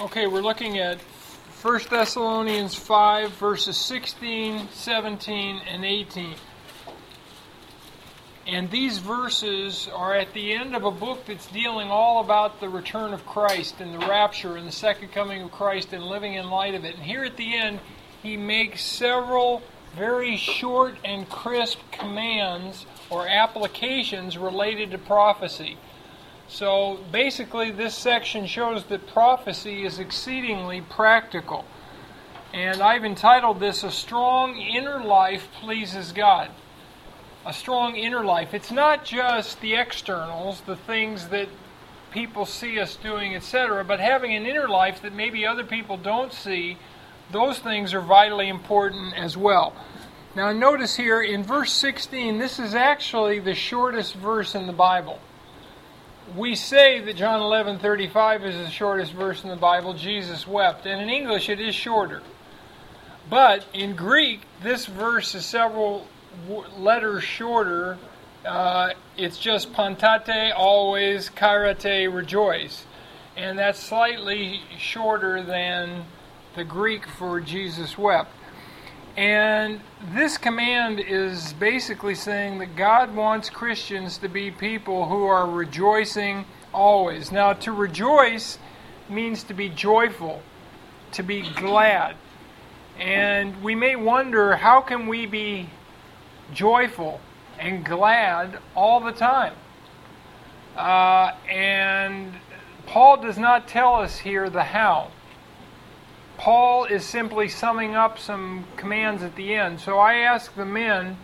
Okay, we're looking at 1 Thessalonians 5, verses 16, 17, and 18. And these verses are at the end of a book that's dealing all about the return of Christ and the rapture and the second coming of Christ and living in light of it. And here at the end, he makes several very short and crisp commands or applications related to prophecy. So basically this section shows that prophecy is exceedingly practical. And I've entitled this, A Strong Inner Life Pleases God. A strong inner life. It's not just the externals, the things that people see us doing, etc., but having an inner life that maybe other people don't see. Those things are vitally important as well. Now notice here in verse 16, this is actually the shortest verse in the Bible. We say that John 11:35 is the shortest verse in the Bible. Jesus wept. And in English it is shorter. But in Greek, this verse is several letters shorter. It's just pantate, always, kairate, rejoice. And that's slightly shorter than the Greek for Jesus wept. And this command is basically saying that God wants Christians to be people who are rejoicing always. Now, to rejoice means to be joyful, to be glad. And we may wonder, how can we be joyful and glad all the time? And Paul does not tell us here the how. Paul is simply summing up some commands at the end. So I ask the men,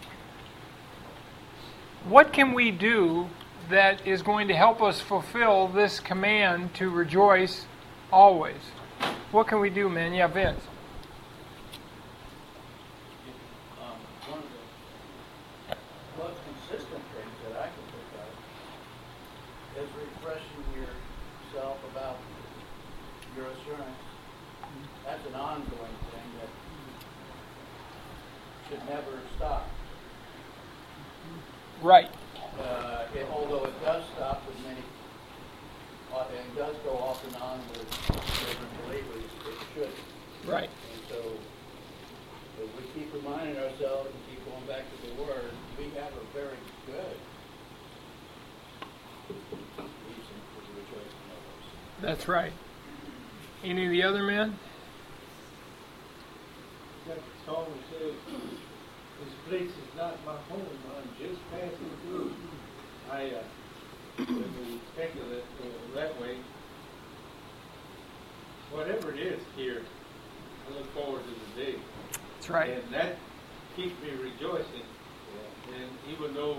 what can we do that is going to help us fulfill this command to rejoice always? What can we do, men? Yeah, Vince. One of the most consistent things that I can pick up is refreshing yourself about your assurance. That's an ongoing thing that should never stop. Right. Although it does stop with many, and does go off and on with different believers, it should. Right. And so, if we keep reminding ourselves and keep going back to the Word, we have a very good reason for rejoicing over. That's right. Any of the other men? Like the song says, this place is not my home, I'm just passing through. When we think of it that way, whatever it is here, I look forward to the day. That's right. And that keeps me rejoicing. And even though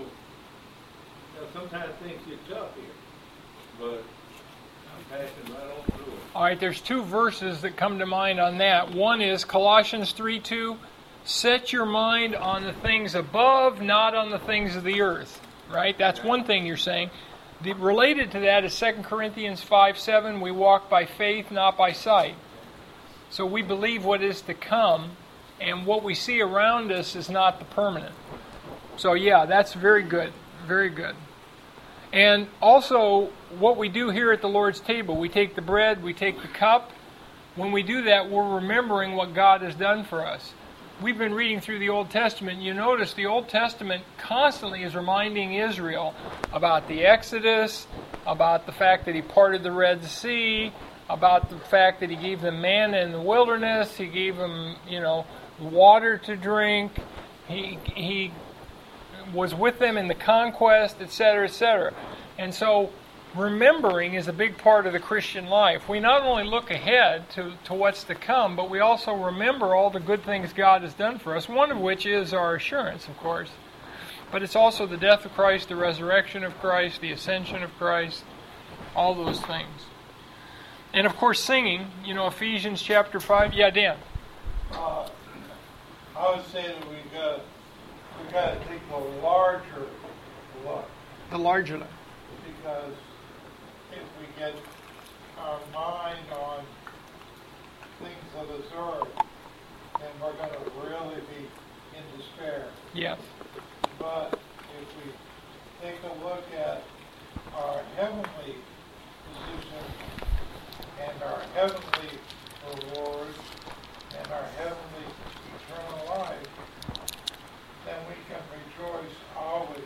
sometimes things get tough here, but I'm passing right on through it. All right, there's two verses that come to mind on that. One is Colossians 3:2. Set your mind on the things above, not on the things of the earth. Right? That's one thing you're saying. Related to that is 2 Corinthians 5:7. We walk by faith, not by sight. So we believe what is to come, and what we see around us is not the permanent. So yeah, that's very good. Very good. And also, what we do here at the Lord's table, we take the bread, we take the cup. When we do that, we're remembering what God has done for us. We've been reading through the Old Testament. You notice the Old Testament constantly is reminding Israel about the Exodus, about the fact that He parted the Red Sea, about the fact that He gave them manna in the wilderness, He gave them, water to drink, He was with them in the conquest, etc., etc. And so remembering is a big part of the Christian life. We not only look ahead to what's to come, but we also remember all the good things God has done for us, one of which is our assurance, of course. But it's also the death of Christ, the resurrection of Christ, the ascension of Christ, all those things. And of course singing, Ephesians chapter 5. Yeah, Dan. I would say that we got to take the larger look. The larger look. Because if we get our mind on things of this earth, then we're going to really be in despair. Yes. But if we take a look at our heavenly position and our heavenly rewards and our heavenly eternal life, then we can rejoice always.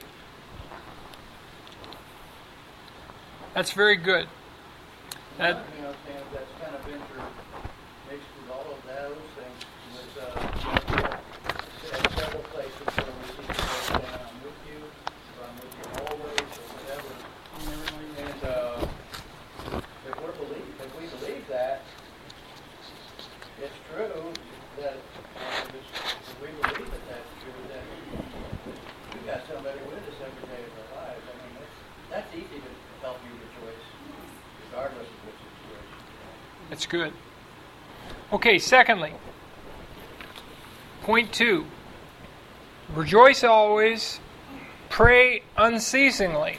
That's very good. Sam, that's kind of intermixed with all of those things. With several places where we see people saying, "I'm with you," or "I'm with you always," or whatever. And if we believe that it's true, that if we believe that that's true, then we've got somebody with us every day of our lives. I mean, that's easy to help you rejoice, regardless of which situation. That's good. Okay, secondly, point 2. Rejoice always, pray unceasingly.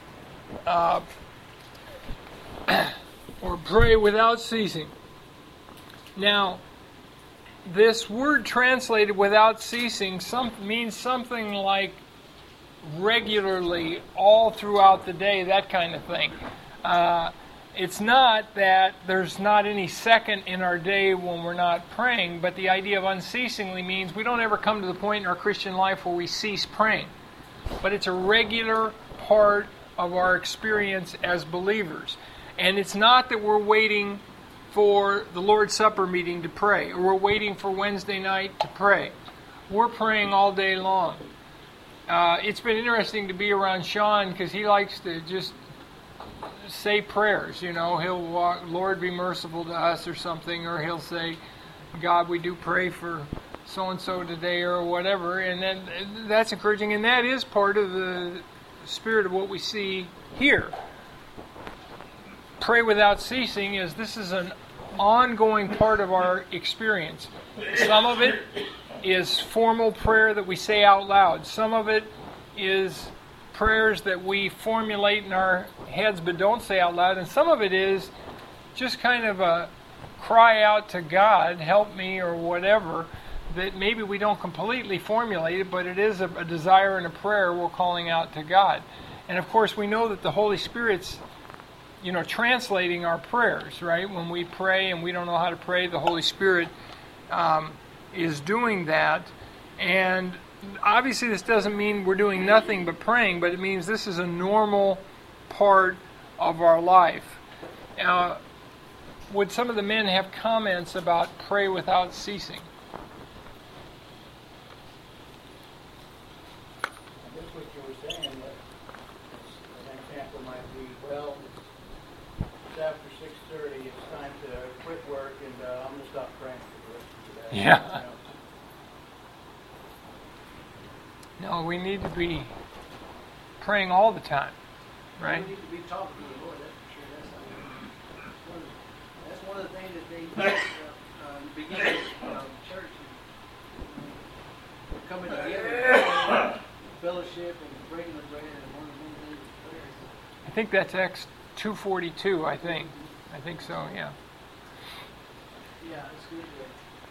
Or pray without ceasing. Now, this word translated without ceasing means something like regularly, all throughout the day, that kind of thing. It's not that there's not any second in our day when we're not praying, but the idea of unceasingly means we don't ever come to the point in our Christian life where we cease praying. But it's a regular part of our experience as believers. And it's not that we're waiting for the Lord's Supper meeting to pray, or we're waiting for Wednesday night to pray. We're praying all day long. It's been interesting to be around Sean because he likes to just say prayers. You know, he'll walk, "Lord, be merciful to us," or something, or he'll say, "God, we do pray for so-and-so today," or whatever. And then that's encouraging, and that is part of the spirit of what we see here. Pray without ceasing this is an ongoing part of our experience. Some of it is formal prayer that we say out loud. Some of it is prayers that we formulate in our heads but don't say out loud. And some of it is just kind of a cry out to God, "Help me," or whatever, that maybe we don't completely formulate it, but it is a desire and a prayer we're calling out to God. And of course we know that the Holy Spirit's translating our prayers, right? When we pray and we don't know how to pray, the Holy Spirit is doing that. And obviously this doesn't mean we're doing nothing but praying, but it means this is a normal part of our life. Would some of the men have comments about pray without ceasing? I guess what you were saying, that an example might be, well, it's after 6:30, it's time to quit work, and I'm going to stop praying for the rest of the day. Yeah. No, we need to be praying all the time, right? We need to be talking to the Lord, that's for sure. That's one of the things that they do in the beginning of church. Coming together, fellowship, and breaking the bread, and one of the things is prayer. I think that's Acts 2:42, I think so, yeah. Yeah, it's good to,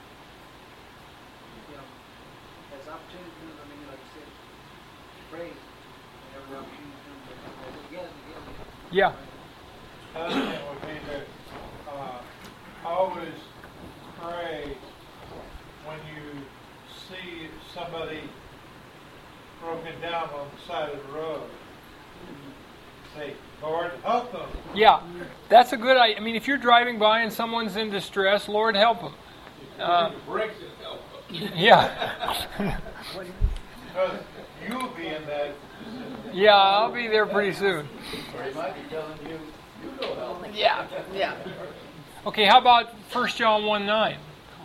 as opportunity comes, like you said, pray whenever opportunity comes, together. Yeah. Another thing would be to always pray when you see somebody broken down on the side of the road. Say, "Lord, help them." Yeah, that's a good idea. I mean, if you're driving by and someone's in distress, Lord, help them. Breaks it, help us. Yeah. Because you'll be in that. Yeah, I'll be there pretty soon. Or he might be telling you, you go help me. Yeah. Okay, how about 1 John 1:9?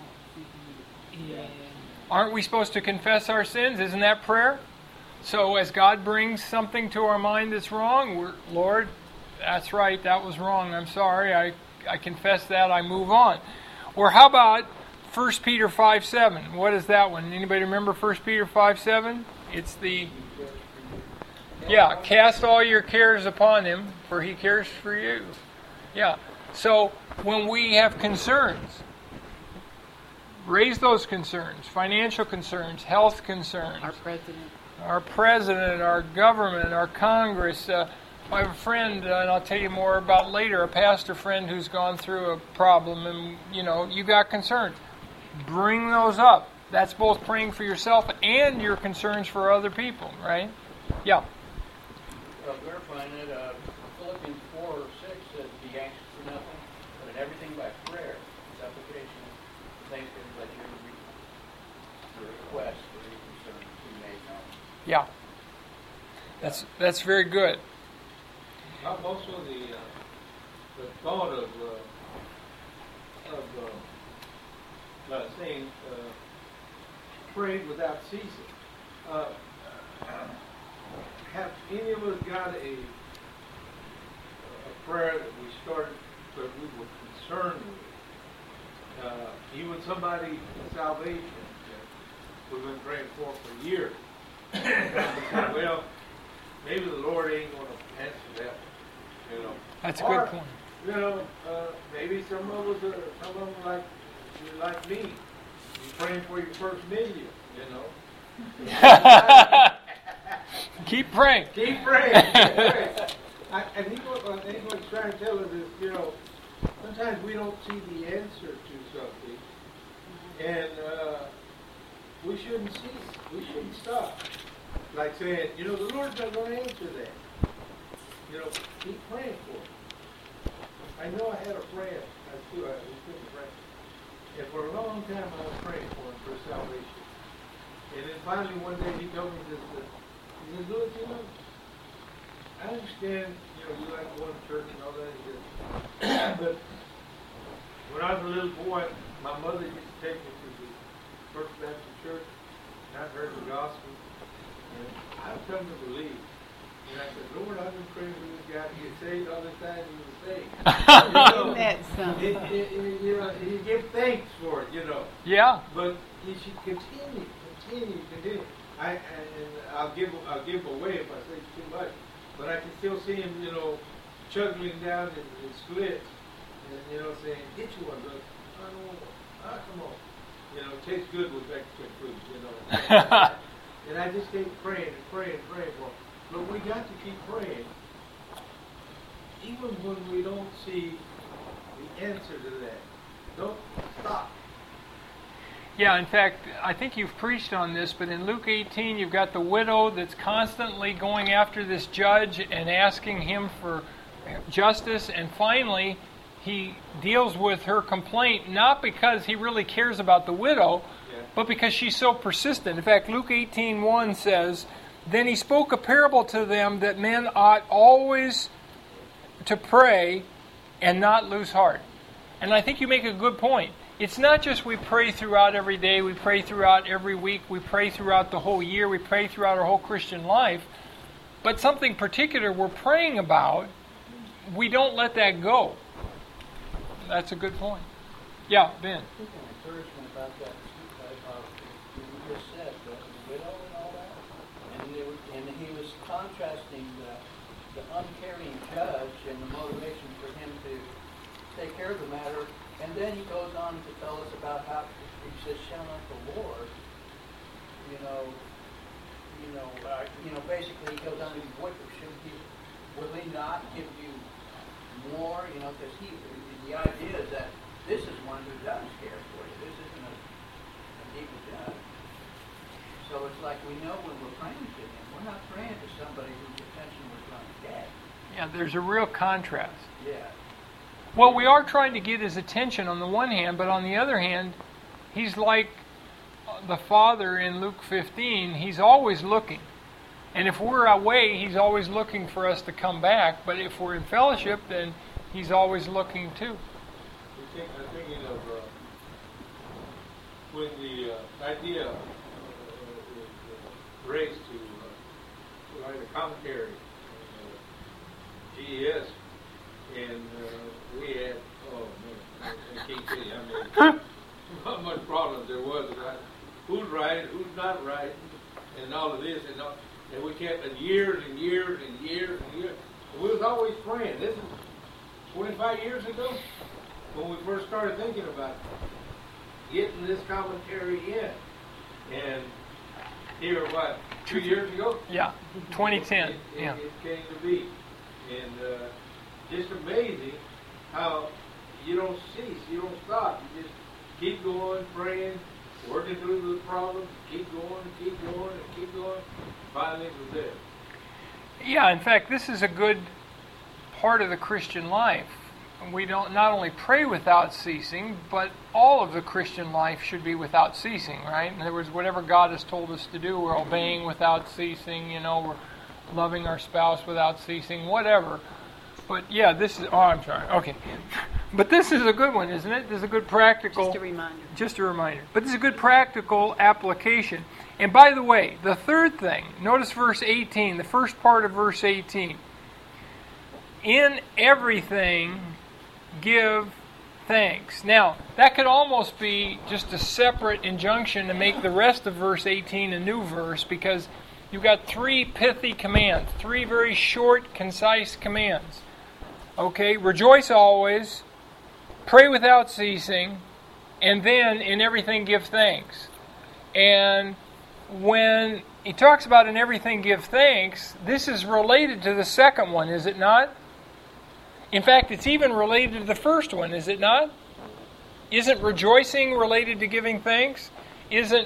Aren't we supposed to confess our sins? Isn't that prayer? So as God brings something to our mind that's wrong, Lord, that's right, that was wrong. I'm sorry. I confess that. I move on. Or how about 1 Peter 5:7? What is that one? Anybody remember 1 Peter 5:7? It's cast all your cares upon him, for he cares for you. Yeah. So when we have concerns, raise those concerns, financial concerns, health concerns. Our president, our government, our Congress, I have a friend, and I'll tell you more about later, a pastor friend who's gone through a problem, and you got concerns. Bring those up. That's both praying for yourself and your concerns for other people, right? Yeah. Verifying it, Philippians 4 or 6 says, "Be anxious for nothing, but in everything by prayer, supplication, thanksgiving, let your requests or your concerns be made known." Yeah. That's very good. Also the thought of saying prayed without ceasing. Have any of us got a prayer that we started that we were concerned with? Even somebody's salvation that we've been praying for years. Well, maybe the Lord ain't going to answer that. That's a good point. Maybe some of them like me. You're praying for your first million, Keep praying. Keep praying. I think what he's trying to tell us is, sometimes we don't see the answer to something, and we shouldn't cease. We shouldn't stop. Like saying, the Lord's not going to answer that. Keep praying for it. I know I had a friend. I still have a friend. And for a long time I was praying for him for salvation. And then finally one day he told me this. He said, "Louis, I understand, you like going to church and all that." He said, "But when I was a little boy, my mother used to take me to the First Baptist Church, and I heard the gospel, and I've come to believe." And I said, "Lord, I've been praying for this guy to get saved all the time he was saved." That's something. You give thanks for it, Yeah. But you should continue. And I'll give away if I say too much, but I can still see him, chugging down in slits, and saying, "Get you one, brother. I don't want one. Come on." It tastes good with Mexican food, And I just keep praying and praying and praying for him. But we got to keep praying, even when we don't see the answer to that. Don't stop. Yeah, in fact, I think you've preached on this, but in Luke 18, you've got the widow that's constantly going after this judge and asking him for justice, and finally, he deals with her complaint, not because he really cares about the widow, but because she's so persistent. In fact, Luke 18:1 says, "Then he spoke a parable to them that men ought always to pray and not lose heart." And I think you make a good point. It's not just we pray throughout every day, we pray throughout every week, we pray throughout the whole year, we pray throughout our whole Christian life, but something particular we're praying about, we don't let that go. That's a good point. Yeah, Ben. I think an encouragement about that, you just said, the widow and all that, and he was contrasting the uncaring judge and the motivation for him to take care of the matter, and then he goes on to tell us about how he says, "Shall not the Lord," basically he goes on to will he not give you more, because the idea is that this is one who does care for you. This isn't a evil judge. So it's like we know when we're praying to him, we're not praying to somebody whose attention we're trying to get. Yeah, there's a real contrast. Yeah. Well, we are trying to get his attention on the one hand, but on the other hand, he's like the Father in Luke 15. He's always looking. And if we're away, he's always looking for us to come back. But if we're in fellowship, then he's always looking too. I'm thinking of when the idea was raised to write a commentary on GES, and we had, I can't tell you how much problems there was about who's right, who's not right, and all of this, and we kept it years and years and years and years. And we was always praying. This is 25 years ago when we first started thinking about getting this commentary in. And here, 2 years ago? Yeah, 2010. It came to be. And just amazing how you don't cease, you don't stop. You just keep going, praying, working through the problems, keep going, and keep going, and keep going. Finally, it was there. Yeah, in fact, this is a good part of the Christian life. We don't not only pray without ceasing, but all of the Christian life should be without ceasing, right? In other words, whatever God has told us to do, we're obeying without ceasing, we're loving our spouse without ceasing, whatever. But yeah, this is, I'm sorry, okay. But this is a good one, isn't it? This is a good practical... Just a reminder. Just a reminder. But this is a good practical application. And by the way, the third thing, notice verse 18, the first part of verse 18. In everything, give thanks. Now, that could almost be just a separate injunction to make the rest of verse 18 a new verse, because you've got three pithy commands, three very short, concise commands. Okay, rejoice always, pray without ceasing, and then in everything give thanks. And when he talks about in everything give thanks, this is related to the second one, is it not? In fact, it's even related to the first one, is it not? Isn't rejoicing related to giving thanks? Isn't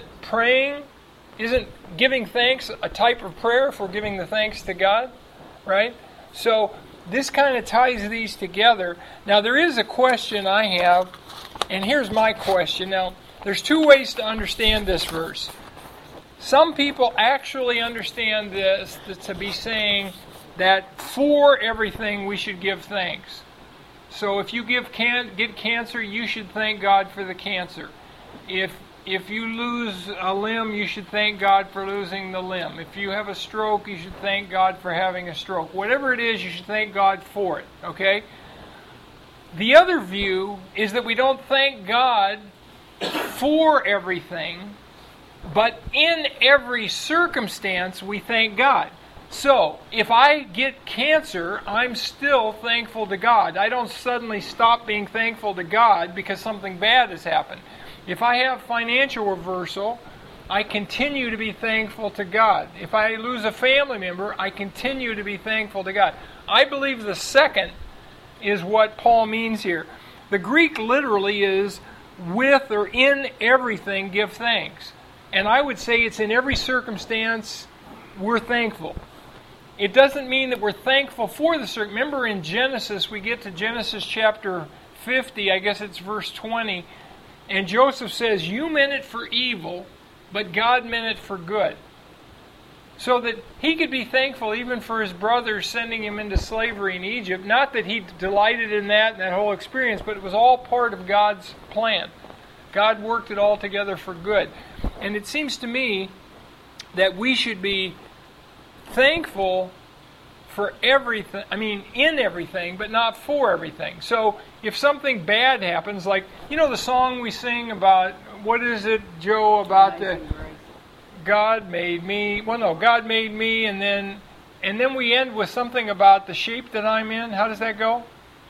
giving thanks a type of prayer for giving the thanks to God? Right? So this kind of ties these together. Now there is a question I have, and here's my question. Now, there's two ways to understand this verse. Some people actually understand this to be saying that for everything we should give thanks. So if you get cancer, you should thank God for the cancer. If you lose a limb, you should thank God for losing the limb. If you have a stroke, you should thank God for having a stroke. Whatever it is, you should thank God for it. Okay? The other view is that we don't thank God for everything, but in every circumstance we thank God. So, if I get cancer, I'm still thankful to God. I don't suddenly stop being thankful to God because something bad has happened. If I have financial reversal, I continue to be thankful to God. If I lose a family member, I continue to be thankful to God. I believe the second is what Paul means here. The Greek literally is with or in everything give thanks. And I would say it's in every circumstance we're thankful. It doesn't mean that we're thankful for the circumstance. Remember in Genesis, we get to Genesis chapter 50, I guess it's verse 20, and Joseph says, you meant it for evil, but God meant it for good. So that he could be thankful even for his brothers sending him into slavery in Egypt. Not that he delighted in that whole experience, but it was all part of God's plan. God worked it all together for good. And it seems to me that we should be thankful for everything, in everything, but not for everything. So if something bad happens, like, the song we sing about, what is it, Joe, about the God made me, God made me, and then we end with something about the shape that I'm in. How does that go?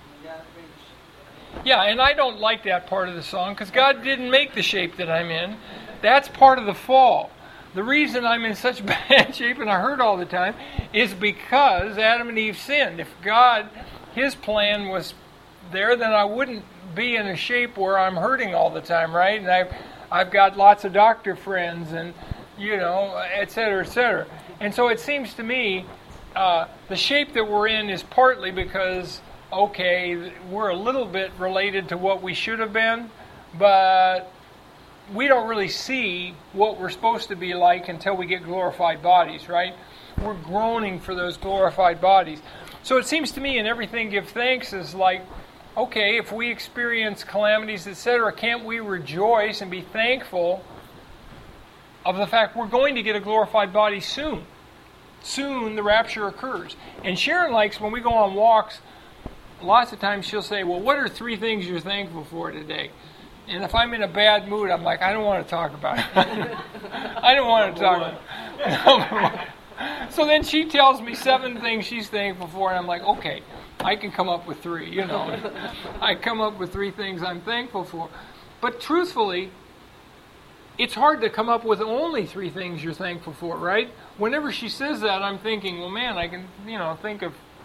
Yeah, and I don't like that part of the song because God didn't make the shape that I'm in. That's part of the fall. The reason I'm in such bad shape and I hurt all the time is because Adam and Eve sinned. If God, His plan was there, then I wouldn't be in a shape where I'm hurting all the time, right? And I've got lots of doctor friends and, et cetera, et cetera. And so it seems to me the shape that we're in is partly because, we're a little bit related to what we should have been, but we don't really see what we're supposed to be like until we get glorified bodies, right? We're groaning for those glorified bodies. So it seems to me in everything give thanks is like, if we experience calamities, etc., can't we rejoice and be thankful of the fact we're going to get a glorified body soon? Soon the rapture occurs. And Sharon likes, when we go on walks, lots of times she'll say, well, what are 3 things you're thankful for today? And if I'm in a bad mood, I'm like, I don't want to talk about it. I don't want to talk about it. So then she tells me 7 things she's thankful for, and I'm like, okay, I can come up with 3, I come up with 3 things I'm thankful for. But truthfully, it's hard to come up with only 3 things you're thankful for, right? Whenever she says that, I'm thinking, well, man, I can, think of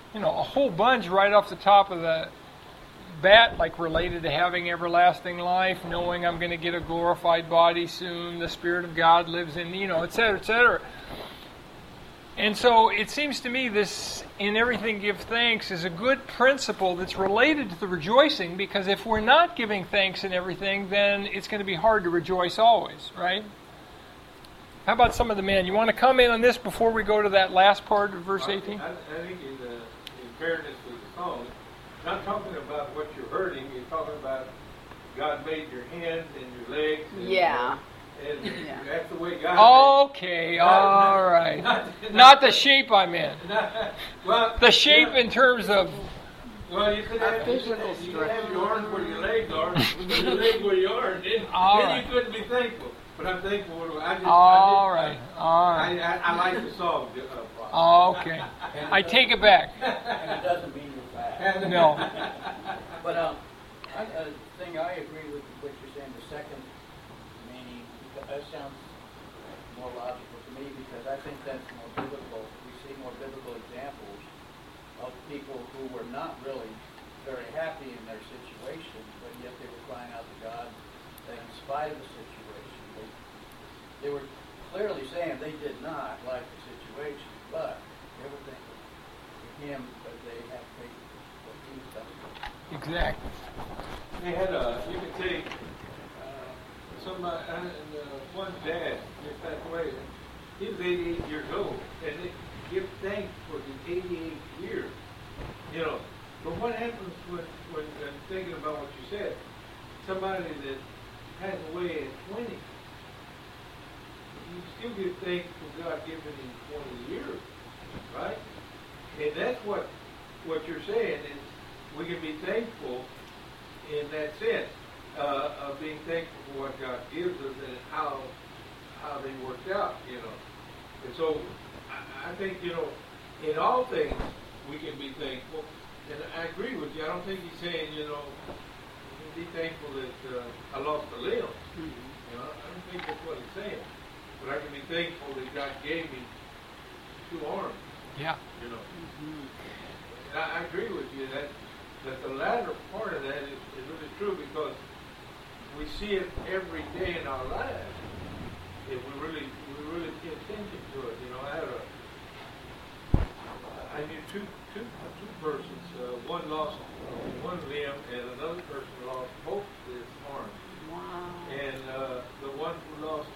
a whole bunch right off the top of the bat, like related to having everlasting life, knowing I'm going to get a glorified body soon, the Spirit of God lives in me, et cetera, et cetera. And so it seems to me this, in everything give thanks, is a good principle that's related to the rejoicing, because if we're not giving thanks in everything, then it's going to be hard to rejoice always, right? How about some of the men? You want to comment on this before we go to that last part of verse 18? I think in fairness to the song, not talking about what you're hurting, you're talking about God made your hands and your legs. And, Yeah. And Yeah. that's the way God Okay, all right. Not the shape I'm in. well, The shape in terms of... Well, you could have, physical you could have your arms where your legs are, and your legs where you are, and All then right. you couldn't be thankful. But I'm thankful. All right. I like the song. Okay. I take it back. And it doesn't mean you're fat. No. But a thing I agree with what you're saying, the second meaning, that sounds more logical to me, because I think that's more biblical. We see more biblical examples of people who were not really very happy in their situation, but yet they were crying out to God that in spite of the situation, they were clearly saying they did not like the situation, but they were thankful to Him because they had faith in what He's done. Exactly. They had you could take somebody, one dad just passed away. He was 88 years old, and they give thanks for the 88 years. But what happens when thinking about what you said, somebody that passed away at 20, you still give thanks for God giving him 20 years, right? And that's what you're saying is we can be thankful in that sense of being thankful for what God gives us and how they worked out, And so I think, in all things we can be thankful. And I agree with you. I don't think he's saying, be thankful that I lost a limb. I don't think that's what he's saying. But I can be thankful that God gave me 2 arms. Yeah. And I agree with you that the latter part of that is really true, because we see it every day in our lives if we really pay attention to it. I knew two persons. One lost one limb, and another person lost both his arms. Wow. And the one who lost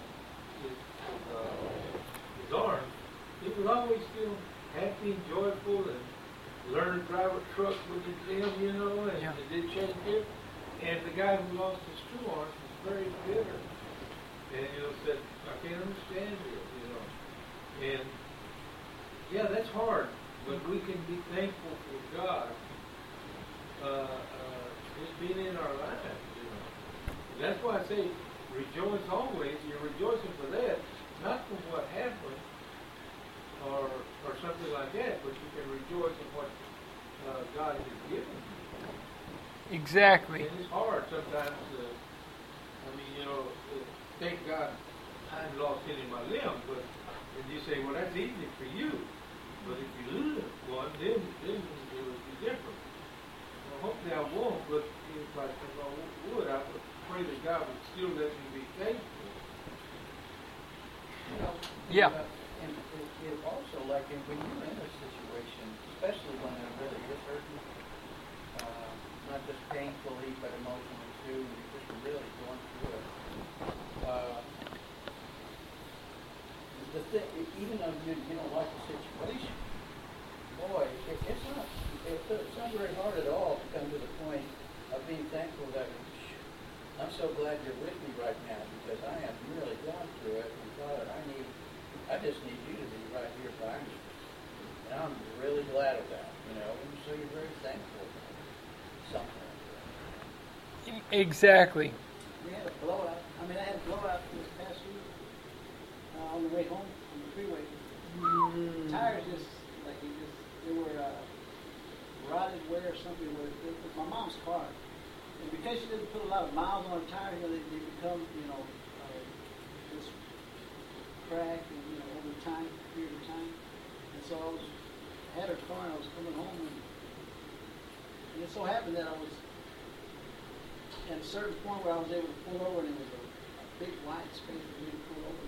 his arm, he was always still happy and joyful, and learned to drive a truck with his limb, and did change it. And the guy who lost his 2 arms was very bitter, and said, "I can't understand this," And yeah, that's hard, but we can be thankful for God just being in our lives. That's why I say rejoice always. You're rejoicing for that, not for what happened or something like that, but you can rejoice in what God has given you. Exactly. And it's hard sometimes. Thank God I haven't lost any of my limbs, but and you say, well, that's easy for you. But if you lose one, then it would be different. Well, hopefully I won't, but if I would, I would pray that God would still let me be thankful. Yeah. And it also, like when you're in a situation, especially when it really is hurting, not just painfully, but emotionally too, when you're just really going through it. Even though you don't like the situation, boy, it's not very hard at all to come to the point of being thankful that I'm so glad you're with me right now, because I am really going through it, and Father, I just need you to be right here by me. And I'm really glad of that, and so you're very thankful for something like that. Exactly. We had a blowout. I had a blowout this past week on the way home on the freeway. Tires they were rotted wear or something. It was my mom's car. And because she didn't put a lot of miles on her tires, they become, just crack and, over time, period of time. And so I was had her car and I was coming home, and it so happened that I was at a certain point where I was able to pull over, and it was a big wide space for me to pull over.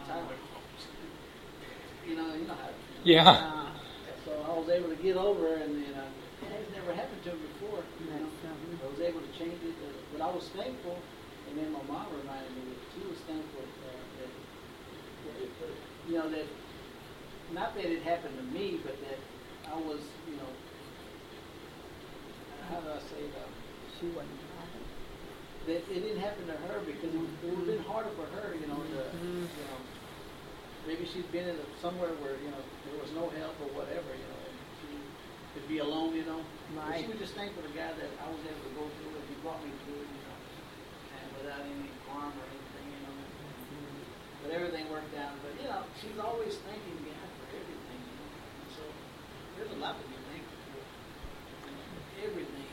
You know how it feels. Yeah. So I was able to get over, and then it's never happened to me before. You know? I was able to change it, but I was thankful. And then my mom reminded me that she was thankful that that not that it happened to me, but that I was, how do I say that? She wasn't driving. That it didn't happen to her because it would have been harder for her, maybe she'd been in somewhere where, there was no help or whatever, and she could be alone, But she was just thankful to God that I was able to go through it. He brought me through it, and without any harm or anything, But everything worked out. But, she's always thanking God for everything, And so there's a lot to be thankful for. Everything,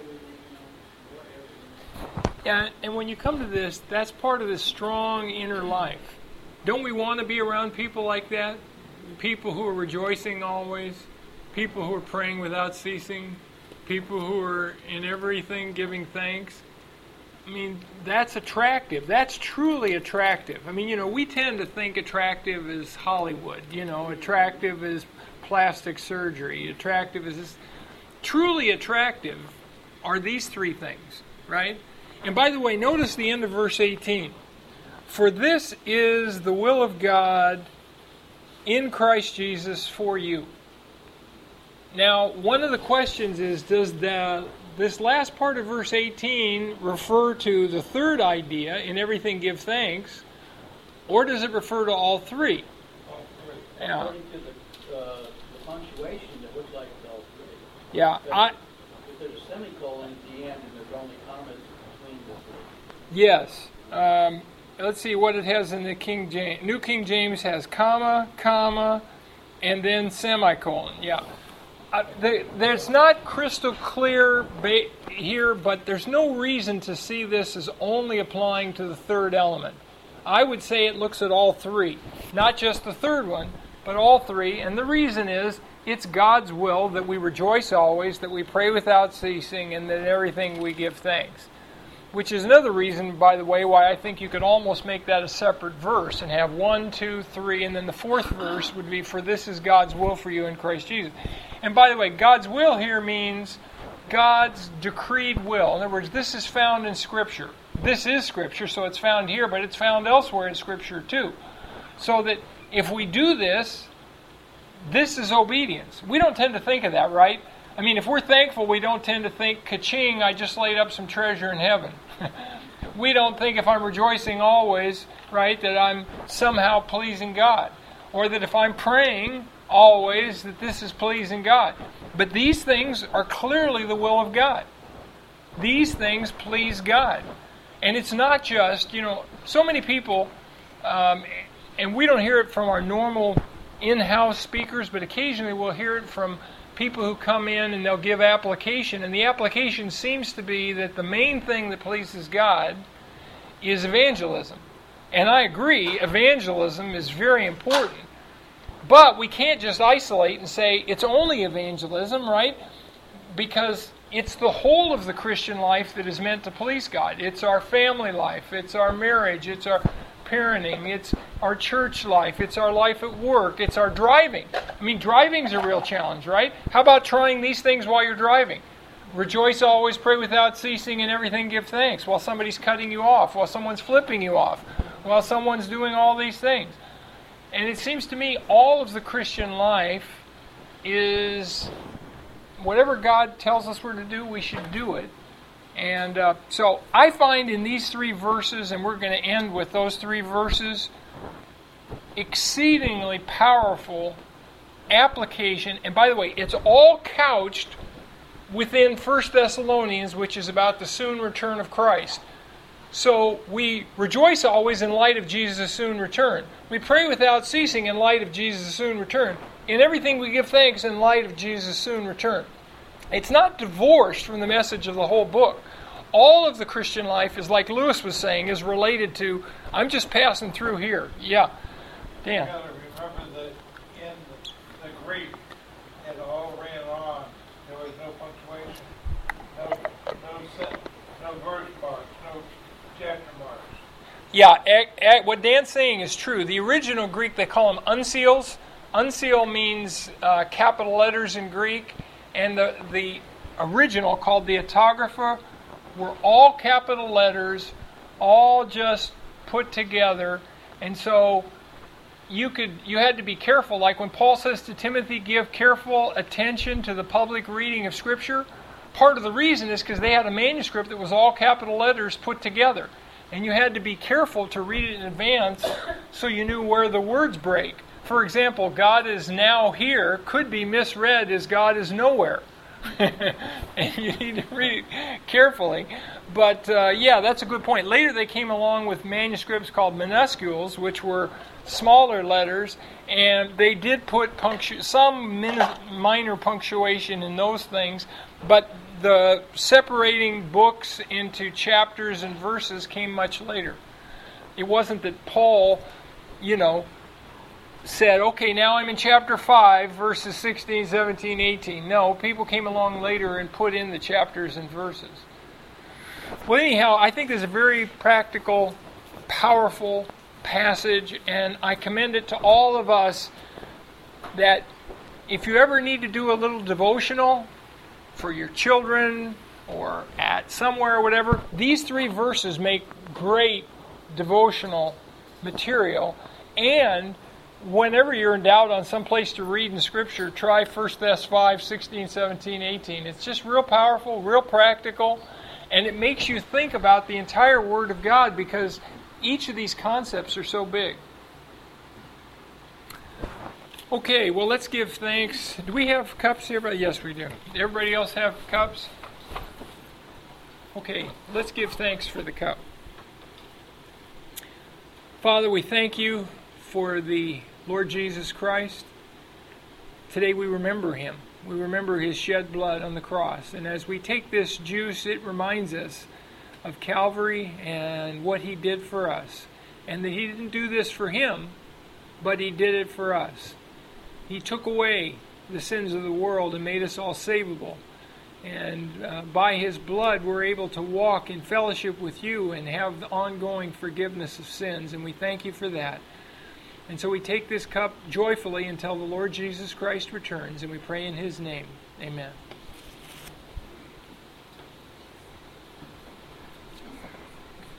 for everything. Yeah, and when you come to this, that's part of this strong inner life. Don't we want to be around people like that? People who are rejoicing always, people who are praying without ceasing, people who are in everything giving thanks. I mean, that's attractive. That's truly attractive. I mean, we tend to think attractive is Hollywood. Attractive is plastic surgery. Attractive is this. Truly attractive are these three things, right? And by the way, notice the end of verse 18. For this is the will of God in Christ Jesus for you. Now, one of the questions is, does this last part of verse 18 refer to the third idea, in everything give thanks, or does it refer to all three? All three. Yeah. According to the punctuation, it looks like it's all three. Yeah. If there's a semicolon at the end and there's only commas between the three. Yes. Let's see what it has in the King James. New King James has comma, comma, and then semicolon. Yeah. There's not crystal clear here, but there's no reason to see this as only applying to the third element. I would say it looks at all three, not just the third one, but all three. And the reason is it's God's will that we rejoice always, that we pray without ceasing, and that in everything we give thanks. Which is another reason, by the way, why I think you could almost make that a separate verse and have 1, 2, 3, and then the fourth verse would be, for this is God's will for you in Christ Jesus. And by the way, God's will here means God's decreed will. In other words, this is found in Scripture. This is Scripture, so it's found here, but it's found elsewhere in Scripture too. So that if we do this, this is obedience. We don't tend to think of that, right? I mean, if we're thankful, we don't tend to think, ka-ching, I just laid up some treasure in heaven. We don't think if I'm rejoicing always, right, that I'm somehow pleasing God. Or that if I'm praying always, that this is pleasing God. But these things are clearly the will of God. These things please God. And it's not just, so many people, and we don't hear it from our normal in-house speakers, but occasionally we'll hear it from people who come in and they'll give application, and the application seems to be that the main thing that pleases God is evangelism. And I agree, evangelism is very important. But we can't just isolate and say it's only evangelism, right? Because it's the whole of the Christian life that is meant to please God. It's our family life, it's our marriage, it's our parenting, it's our church life, it's our life at work, it's our driving. I mean, driving's a real challenge, right? How about trying these things while you're driving? Rejoice always, pray without ceasing, and everything give thanks. While somebody's cutting you off, while someone's flipping you off, while someone's doing all these things. And it seems to me all of the Christian life is whatever God tells us we're to do, we should do it. And so I find in these three verses, and we're going to end with those three verses, exceedingly powerful application. And by the way, it's all couched within 1 Thessalonians, which is about the soon return of Christ. So we rejoice always in light of Jesus' soon return. We pray without ceasing in light of Jesus' soon return. In everything we give thanks in light of Jesus' soon return. It's not divorced from the message of the whole book. All of the Christian life is, like Lewis was saying, is related to, I'm just passing through here. Yeah. Dan. You've got to remember that in the Greek, it no verse marks, no chapter marks. Yeah, what Dan's saying is true. The original Greek, they call them uncials. Uncial means capital letters in Greek, and the original, called the autographa, were all capital letters, all just put together. And so you had to be careful. Like when Paul says to Timothy, give careful attention to the public reading of Scripture, part of the reason is because they had a manuscript that was all capital letters put together. And you had to be careful to read it in advance so you knew where the words break. For example, God is now here could be misread as God is nowhere. And you need to read it carefully. But yeah, that's a good point. Later they came along with manuscripts called minuscules, which were smaller letters, and they did put some minor punctuation in those things, but the separating books into chapters and verses came much later. It wasn't that Paul, said, okay, now I'm in chapter 5, verses 16, 17, 18. No, people came along later and put in the chapters and verses. Well, anyhow, I think this is a very practical, powerful passage, and I commend it to all of us that if you ever need to do a little devotional for your children or at somewhere or whatever, these 3 verses make great devotional material. And whenever you're in doubt on some place to read in Scripture, try 1 Thess 5, 16, 17, 18. It's just real powerful, real practical, and it makes you think about the entire Word of God because each of these concepts are so big. Okay, well, let's give thanks. Do we have cups here? Yes, we do. Everybody else have cups? Okay, let's give thanks for the cup. Father, we thank you for the Lord Jesus Christ. Today we remember Him. We remember His shed blood on the cross. And as we take this juice, it reminds us of Calvary and what He did for us. And that He didn't do this for Him, but He did it for us. He took away the sins of the world and made us all savable. And by His blood, we're able to walk in fellowship with You and have the ongoing forgiveness of sins. And we thank You for that. And so we take this cup joyfully until the Lord Jesus Christ returns, and we pray in His name. Amen.